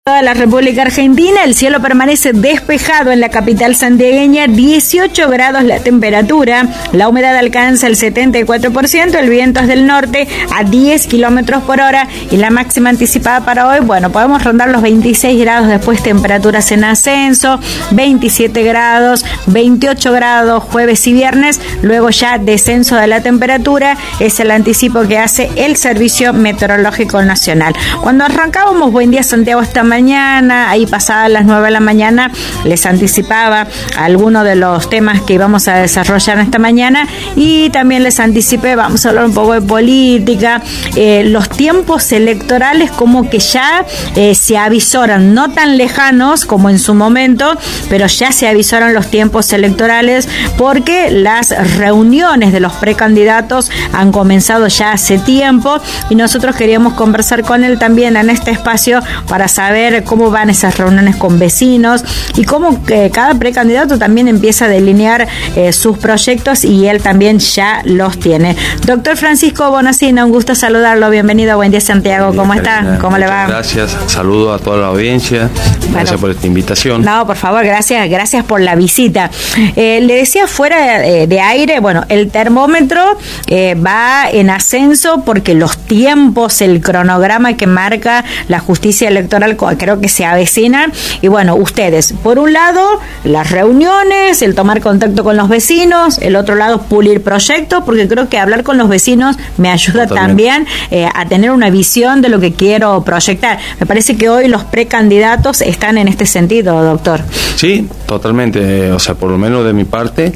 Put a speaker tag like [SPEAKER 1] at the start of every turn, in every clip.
[SPEAKER 1] Toda la República Argentina, el cielo permanece despejado en la capital santiagueña, 18 grados la temperatura, la humedad alcanza el 74%, el viento es del norte a 10 kilómetros por hora y la máxima anticipada para hoy, bueno, podemos rondar los 26 grados, después temperaturas en ascenso, 27 grados, 28 grados jueves y viernes, luego ya descenso de la temperatura, es el anticipo que hace el Servicio Meteorológico Nacional. Cuando arrancábamos Buen Día Santiago esta mañana, ahí pasadas las 9 de la mañana, les anticipaba algunos de los temas que íbamos a desarrollar esta mañana y también les anticipé, vamos a hablar un poco de política, los tiempos electorales como que ya se avisoran, no tan lejanos como en su momento, pero ya se avisoran los tiempos electorales porque las reuniones de los precandidatos han comenzado ya hace tiempo y nosotros queríamos conversar con él también en este espacio para saber cómo van esas reuniones con vecinos y cómo cada precandidato también empieza a delinear sus proyectos y él también ya los tiene. Doctor Francisco Bonacina, un gusto saludarlo. Bienvenido a Buen Día Santiago. ¿Cómo está? ¿Cómo le va?
[SPEAKER 2] Gracias. Saludo a toda la audiencia. Gracias por esta invitación.
[SPEAKER 1] No, por favor, gracias por la visita. Le decía fuera de aire, bueno, el termómetro va en ascenso porque los tiempos, el cronograma que marca la justicia electoral creo que se avecinan y bueno, ustedes, por un lado, las reuniones, el tomar contacto con los vecinos, el otro lado, pulir proyectos, porque creo que hablar con los vecinos me ayuda también a tener una visión de lo que quiero proyectar. Me parece que hoy los precandidatos están en este sentido, doctor.
[SPEAKER 2] Sí, totalmente, o sea, por lo menos de mi parte,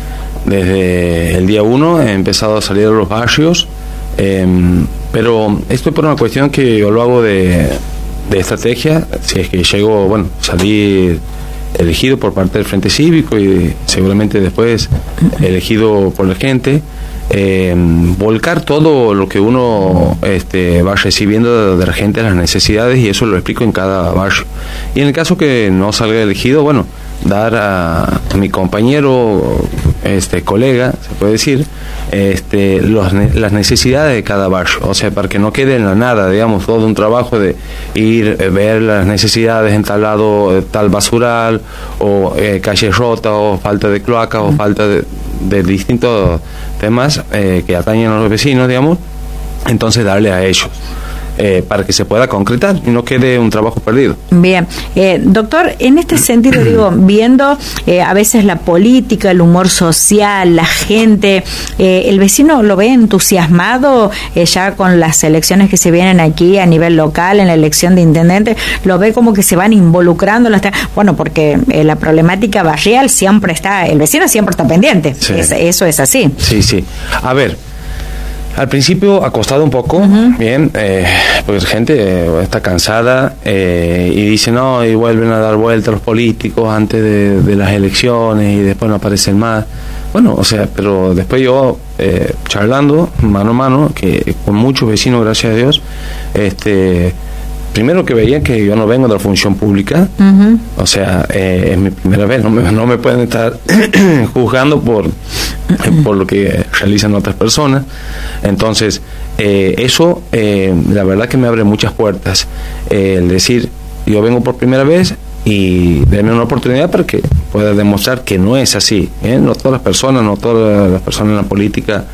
[SPEAKER 2] desde el día 1 he empezado a salir a los barrios, pero esto es por una cuestión que yo lo hago de estrategia. Si es que llego, bueno, salí elegido por parte del Frente Cívico y seguramente después elegido por la gente, volcar todo lo que uno va recibiendo de la gente, las necesidades, y eso lo explico en cada barrio. Y en el caso que no salga elegido, bueno, dar a mi compañero, colega, se puede decir, las necesidades de cada barrio, o sea, para que no quede en la nada, digamos, todo un trabajo de ir, ver las necesidades en tal lado, tal basural, o calle rota, o falta de cloaca, o falta de distintos temas que atañen a los vecinos, digamos, entonces darle a ellos. Para que se pueda concretar y no quede un trabajo perdido.
[SPEAKER 1] Bien, doctor, en este sentido digo, viendo a veces la política, el humor social, la gente, ¿el vecino lo ve entusiasmado ya con las elecciones que se vienen aquí a nivel local, en la elección de intendente? ¿Lo ve como que se van involucrando? Bueno, porque la problemática barrial siempre está, el vecino siempre está pendiente, sí. Eso es así.
[SPEAKER 2] Sí. A ver, al principio ha costado un poco, bien, porque la gente está cansada y dice no, y vuelven a dar vueltas los políticos antes de las elecciones y después no aparecen más. Bueno, o sea, pero después yo, charlando mano a mano, que con muchos vecinos, gracias a Dios, primero que veían que yo no vengo de la función pública, o sea, es mi primera vez, no me pueden estar juzgando por lo que realizan otras personas. Entonces, eso, la verdad que me abre muchas puertas. El decir, yo vengo por primera vez y darme una oportunidad para que pueda demostrar que no es así, no todas las personas en la política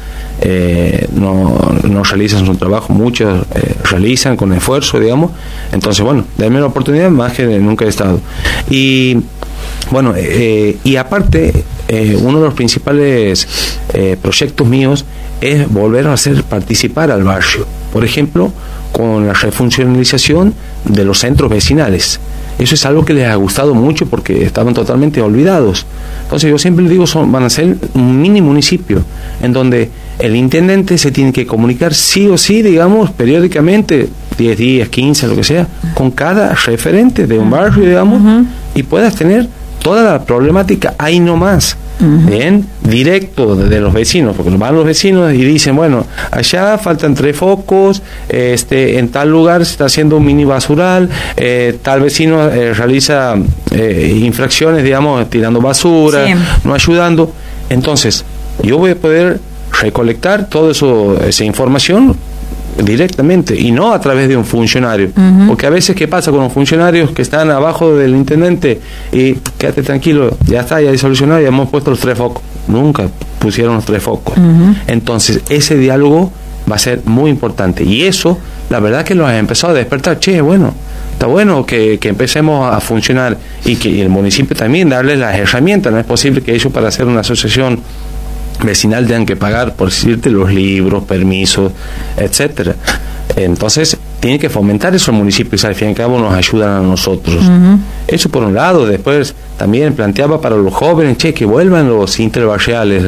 [SPEAKER 2] no realizan su trabajo, muchos realizan con esfuerzo, digamos. Entonces, bueno, darme una oportunidad más que nunca he estado. Y bueno, y aparte, uno de los principales proyectos míos es volver a hacer participar al barrio, por ejemplo, con la refuncionalización de los centros vecinales. Eso es algo que les ha gustado mucho porque estaban totalmente olvidados. Entonces yo siempre les digo, van a ser un mini municipio en donde el intendente se tiene que comunicar sí o sí, digamos, periódicamente, 10 días, 15, lo que sea, con cada referente de un barrio, digamos, y puedas tener toda la problemática ahí nomás. Bien, directo de los vecinos, porque van los vecinos y dicen, bueno, allá faltan 3 focos, en tal lugar se está haciendo un mini basural, tal vecino realiza infracciones, digamos, tirando basura, no ayudando. Entonces, yo voy a poder recolectar toda esa información directamente y no a través de un funcionario. Porque a veces, ¿qué pasa con los funcionarios que están abajo del intendente? Y quédate tranquilo, ya está, ya solucionado, ya hemos puesto los 3 focos. Nunca pusieron los 3 focos. Entonces, ese diálogo va a ser muy importante. Y eso, la verdad que lo ha empezado a despertar. Bueno, está bueno que empecemos a funcionar y que el municipio también darles las herramientas. No es posible que ellos, para hacer una asociación vecinal, tengan que pagar, por decirte, los libros, permisos, etcétera. Entonces tiene que fomentar eso el municipio, y al fin y al cabo nos ayudan a nosotros. Eso por un lado. Después también planteaba para los jóvenes, que vuelvan los interbarriales,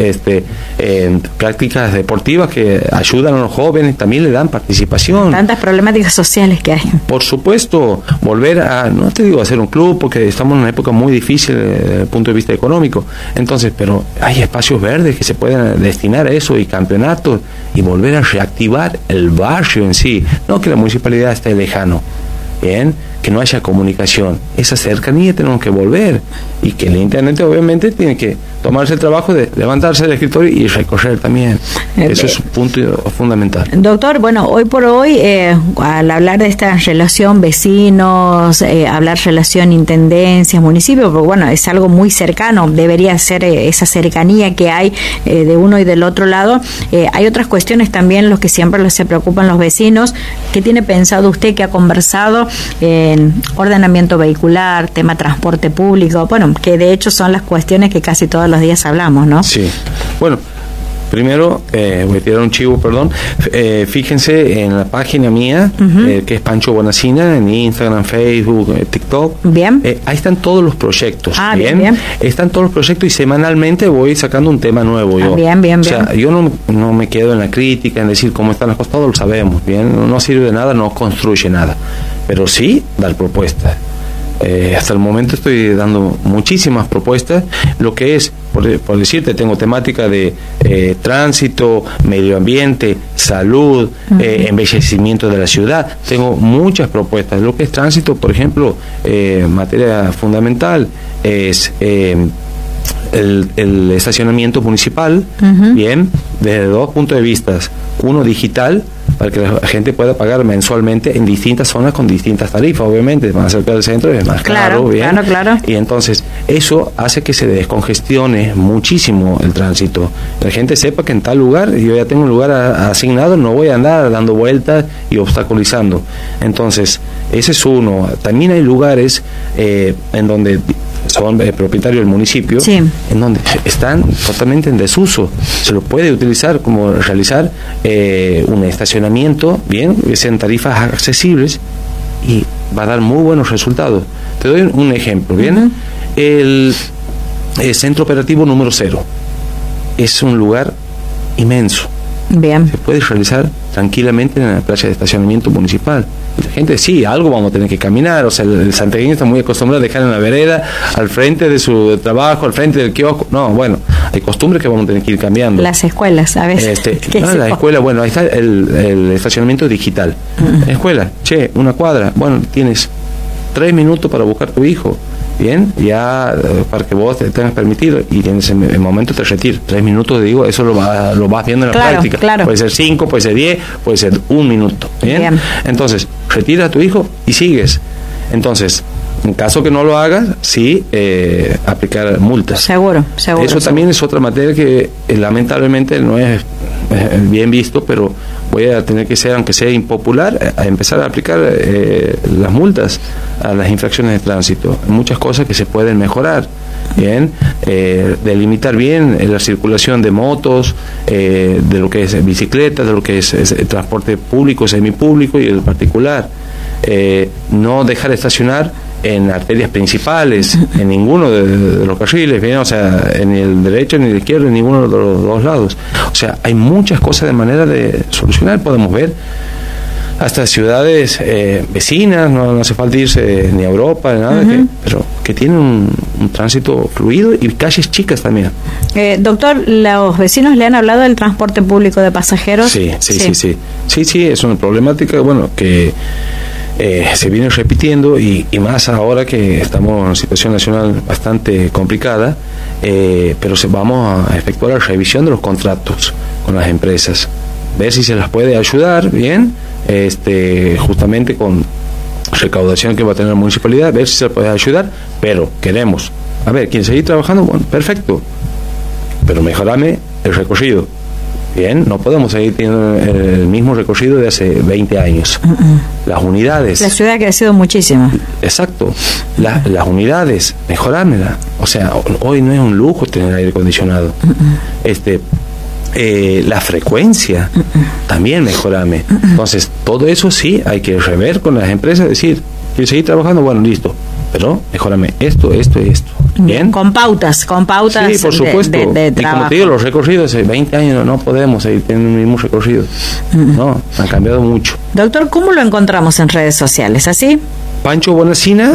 [SPEAKER 2] prácticas deportivas que ayudan a los jóvenes, también le dan participación.
[SPEAKER 1] Tantas problemáticas sociales que hay. Por
[SPEAKER 2] supuesto, volver a, no te digo hacer un club, porque estamos en una época muy difícil desde el punto de vista económico. Entonces, pero hay espacios verdes que se pueden destinar a eso, y campeonatos, y volver a reactivar el barrio en sí. No que la municipalidad esté lejano, bien, que no haya comunicación. Esa cercanía tenemos que volver, y que el intendente obviamente tiene que tomarse el trabajo de levantarse del escritorio y recorrer también. Eso es un punto fundamental.
[SPEAKER 1] Doctor, bueno, hoy por hoy, al hablar de esta relación vecinos, hablar relación intendencias, municipios, porque bueno, es algo muy cercano, debería ser esa cercanía que hay de uno y del otro lado. Hay otras cuestiones también, los que siempre se preocupan los vecinos. ¿Qué tiene pensado usted, que ha conversado en ordenamiento vehicular, tema transporte público? Bueno, que de hecho son las cuestiones que casi todos los días hablamos, ¿no?
[SPEAKER 2] Sí. Bueno, primero, voy a tirar un chivo, perdón. Fíjense en la página mía, que es Pancho Bonacina, en Instagram, Facebook, TikTok.
[SPEAKER 1] Bien.
[SPEAKER 2] Ahí están todos los proyectos.
[SPEAKER 1] Bien.
[SPEAKER 2] Están todos los proyectos, y semanalmente voy sacando un tema nuevo.
[SPEAKER 1] Bien.
[SPEAKER 2] O sea, yo no me quedo en la crítica, en decir cómo están las cosas, todos lo sabemos, bien. No sirve de nada, no construye nada. Pero sí dar propuestas. Hasta el momento estoy dando muchísimas propuestas. Lo que es, por decirte, tengo temática de tránsito, medio ambiente, salud, embellecimiento de la ciudad. Tengo muchas propuestas. Lo que es tránsito, por ejemplo, materia fundamental es el estacionamiento municipal, bien, desde 2 puntos de vista. Uno, digital, para que la gente pueda pagar mensualmente en distintas zonas con distintas tarifas. Obviamente, más cerca del centro es más caro, bien.
[SPEAKER 1] Claro.
[SPEAKER 2] Y entonces eso hace que se descongestione muchísimo el tránsito. La gente sepa que en tal lugar, yo ya tengo un lugar asignado, no voy a andar dando vueltas y obstaculizando. Entonces, ese es uno. También hay lugares en donde son propietarios del municipio, en donde están totalmente en desuso. Se lo puede utilizar como realizar un estacionamiento, bien, que sean tarifas accesibles, y va a dar muy buenos resultados. Te doy un ejemplo, bien. El centro operativo número 0 es un lugar inmenso.
[SPEAKER 1] Bien.
[SPEAKER 2] Se puede realizar tranquilamente en la playa de estacionamiento municipal. La gente, sí, algo vamos a tener que caminar. O sea, el santiagueño está muy acostumbrado a dejar en la vereda, al frente de su trabajo, al frente del kiosco. No, bueno, hay costumbres que vamos a tener que ir cambiando.
[SPEAKER 1] Las escuelas, a veces.
[SPEAKER 2] La escuela, bueno, ahí está el estacionamiento digital. Escuela, una cuadra, bueno, tienes 3 minutos para buscar tu hijo. Bien, ya para que vos te tengas permitido, y en ese momento te retiras. 3 minutos, digo, eso lo vas viendo en la práctica.
[SPEAKER 1] Claro.
[SPEAKER 2] Puede ser 5, puede ser 10, puede ser 1 minuto. Bien. Entonces, retira a tu hijo y sigues. Entonces, en caso que no lo hagas, sí, aplicar multas.
[SPEAKER 1] Seguro.
[SPEAKER 2] Eso también es otra materia que lamentablemente no es bien visto, pero voy a tener que ser, aunque sea impopular, a empezar a aplicar las multas a las infracciones de tránsito. Muchas cosas que se pueden mejorar. Bien, delimitar bien la circulación de motos, de lo que es bicicletas, de lo que es el transporte público, semipúblico y el particular. No dejar de estacionar en arterias principales, en ninguno de los carriles, ¿bien? O sea, ni el derecho ni el izquierdo, en ninguno de los 2 lados. O sea, hay muchas cosas de manera de solucionar. Podemos ver hasta ciudades vecinas, no hace falta irse ni a Europa, ni nada, pero que tienen un tránsito fluido, y calles chicas también.
[SPEAKER 1] Doctor, ¿los vecinos le han hablado del transporte público de pasajeros?
[SPEAKER 2] Sí, es una problemática, bueno, que se viene repitiendo, y más ahora que estamos en una situación nacional bastante complicada, pero vamos a efectuar la revisión de los contratos con las empresas. ver si se las puede ayudar bien, justamente con recaudación que va a tener la municipalidad, ver si se puede ayudar, pero queremos, a ver, ¿quieren seguir trabajando? Bueno, perfecto, pero mejorame el recorrido. Bien, no podemos seguir teniendo el mismo recorrido de hace 20 años. Las unidades. La
[SPEAKER 1] ciudad ha crecido muchísimo.
[SPEAKER 2] Exacto. Las unidades, mejorámela. O sea, hoy no es un lujo tener aire acondicionado. La frecuencia, también mejorame. Entonces, todo eso sí hay que rever con las empresas, decir, ¿quiero seguir trabajando? Bueno, listo. Pero mejorame esto y esto. ¿Bien?
[SPEAKER 1] Con pautas. Sí,
[SPEAKER 2] por supuesto.
[SPEAKER 1] De
[SPEAKER 2] y como te digo, los recorridos hace 20 años no podemos seguir teniendo el mismo recorrido. No, han cambiado mucho.
[SPEAKER 1] Doctor, ¿cómo lo encontramos en redes sociales? ¿Así?
[SPEAKER 2] Pancho Bonacina,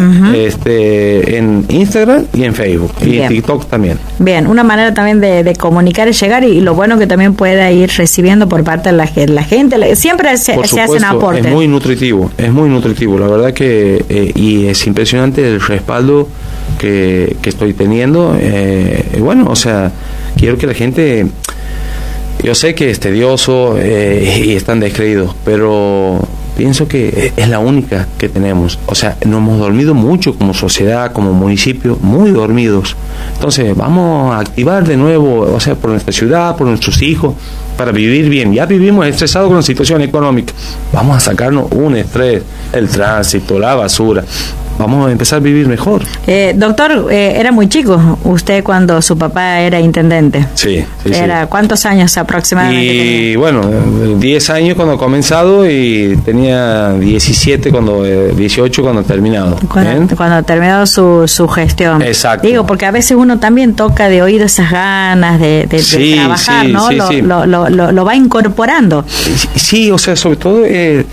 [SPEAKER 2] en Instagram y en Facebook. Y en TikTok también.
[SPEAKER 1] Bien, una manera también de comunicar y llegar, y lo bueno que también pueda ir recibiendo por parte de la gente. Siempre se hacen aportes.
[SPEAKER 2] Es muy nutritivo. La verdad que, y es impresionante el respaldo que estoy teniendo. Bueno, o sea, quiero que la gente... Yo sé que es tedioso y están descreídos, pero pienso que es la única que tenemos. O sea, nos hemos dormido mucho como sociedad, como municipio, muy dormidos. Entonces, vamos a activar de nuevo, o sea, por nuestra ciudad, por nuestros hijos, para vivir bien. Ya vivimos estresados con la situación económica. Vamos a sacarnos un estrés, el tránsito, la basura. Vamos a empezar a vivir mejor.
[SPEAKER 1] Doctor, era muy chico usted cuando su papá era intendente.
[SPEAKER 2] Sí.
[SPEAKER 1] ¿Cuántos años aproximadamente tenía?
[SPEAKER 2] Y bueno, 10 años cuando ha comenzado y tenía 18 cuando ha terminado.
[SPEAKER 1] Cuando ha terminado su gestión.
[SPEAKER 2] Exacto.
[SPEAKER 1] Digo, porque a veces uno también toca de oído esas ganas de trabajar, ¿no? Lo va incorporando.
[SPEAKER 2] Sí, o sea, sobre todo...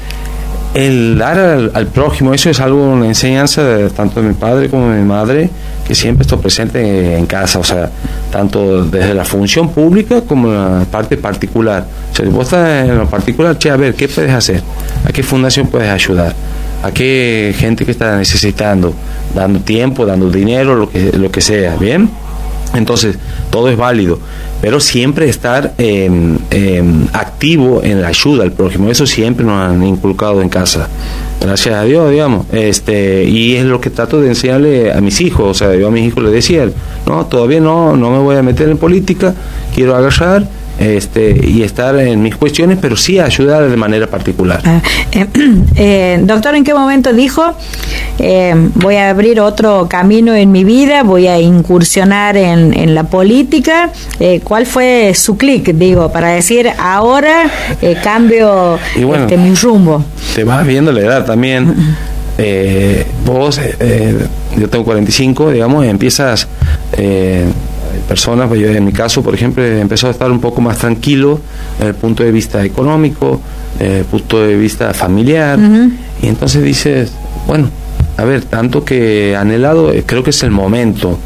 [SPEAKER 2] el dar al prójimo, eso es algo, una enseñanza tanto de mi padre como de mi madre, que siempre estoy presente en casa, o sea, tanto desde la función pública como la parte particular. O sea, si vos estás en lo particular, a ver, ¿qué puedes hacer? ¿A qué fundación puedes ayudar? ¿A qué gente que está necesitando? Dando tiempo, dando dinero, lo que sea, ¿bien? Entonces, todo es válido, pero siempre estar activo en la ayuda al prójimo. Eso siempre nos han inculcado en casa, gracias a Dios, digamos. Y es lo que trato de enseñarle a mis hijos. O sea, yo a mis hijos les decía, no, todavía no me voy a meter en política, quiero agarrar y estar en mis cuestiones, pero sí ayudar de manera particular.
[SPEAKER 1] Doctor, ¿en qué momento dijo voy a abrir otro camino en mi vida, voy a incursionar en la política? ¿Cuál fue su clic, para decir ahora cambio mi rumbo?
[SPEAKER 2] Te vas viendo la edad también. Vos, yo tengo 45, digamos, empiezas... personas, yo en mi caso, por ejemplo, empezó a estar un poco más tranquilo desde el punto de vista económico, desde el punto de vista familiar, y entonces dices, bueno, a ver, tanto que anhelado, creo que es el momento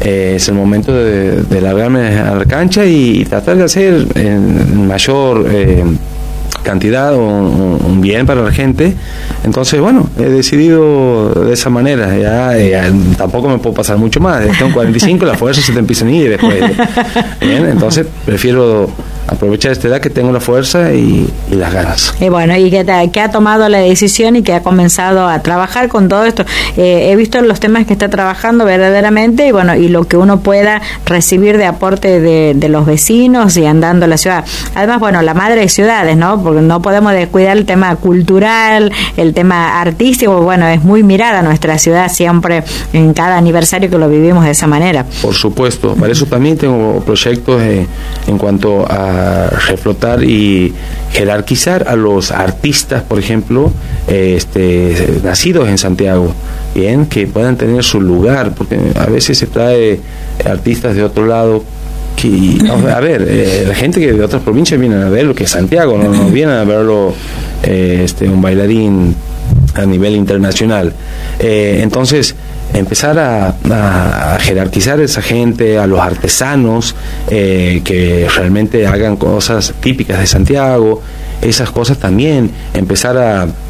[SPEAKER 2] de largarme a la cancha y tratar de hacer en mayor cantidad un bien para la gente. Entonces, bueno, he decidido de esa manera. Ya tampoco me puedo pasar mucho más. Tengo 45, la fuerza se te empieza a ir después. Bien, entonces prefiero aprovechar esta edad que tengo la fuerza y las ganas.
[SPEAKER 1] Y bueno, y que ha tomado la decisión y que ha comenzado a trabajar con todo esto. He visto los temas que está trabajando verdaderamente, y bueno, y lo que uno pueda recibir de aporte de los vecinos y andando la ciudad. Además, bueno, la madre de ciudades, ¿no? Porque no podemos descuidar el tema cultural, el tema artístico. Bueno, es muy mirada nuestra ciudad siempre en cada aniversario que lo vivimos de esa manera.
[SPEAKER 2] Por supuesto, para eso también tengo proyectos en cuanto a reflotar y jerarquizar a los artistas, por ejemplo, nacidos en Santiago, bien, que puedan tener su lugar, porque a veces se trae artistas de otro lado. A ver, la gente que de otras provincias viene a ver lo que es Santiago, no vienen a verlo un bailarín a nivel internacional. Entonces, empezar a jerarquizar a esa gente, a los artesanos que realmente hagan cosas típicas de Santiago, esas cosas también, empezar a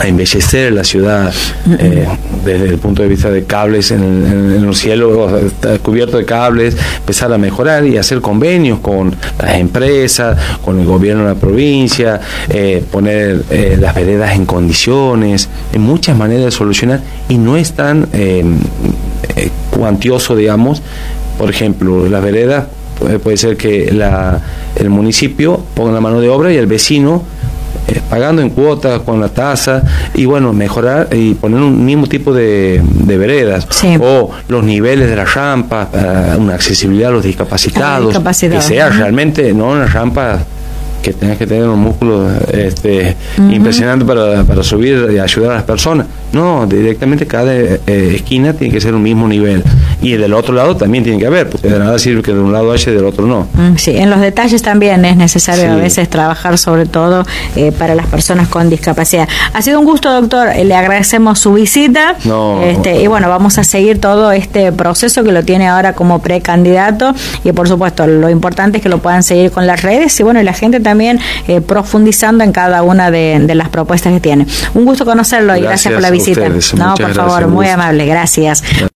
[SPEAKER 2] embellecer la ciudad desde el punto de vista de cables en el cielo, está cubierto de cables, empezar a mejorar y hacer convenios con las empresas, con el gobierno de la provincia, poner las veredas en condiciones, en muchas maneras de solucionar, y no es tan cuantioso, digamos. Por ejemplo, las veredas, puede ser que el municipio ponga la mano de obra y el vecino pagando en cuotas con la tasa, y bueno, mejorar y poner un mismo tipo de veredas, sí, o los niveles de las rampas, una accesibilidad a los discapacitados, que sea realmente no una rampa que tengas que tener un músculo impresionante para subir y ayudar a las personas. No, directamente cada esquina tiene que ser un mismo nivel, y del otro lado también tiene que haber, porque de nada sirve que de un lado haya y del otro no.
[SPEAKER 1] Sí, en los detalles también es necesario a veces trabajar, sobre todo para las personas con discapacidad. Ha sido un gusto, doctor, le agradecemos su visita, y bueno, vamos a seguir todo este proceso que lo tiene ahora como precandidato, y por supuesto lo importante es que lo puedan seguir con las redes, y bueno, y la gente también profundizando en cada una de las propuestas que tiene. Un gusto conocerlo y gracias por la visita.
[SPEAKER 2] Ustedes,
[SPEAKER 1] no, por favor, muy amable, gracias.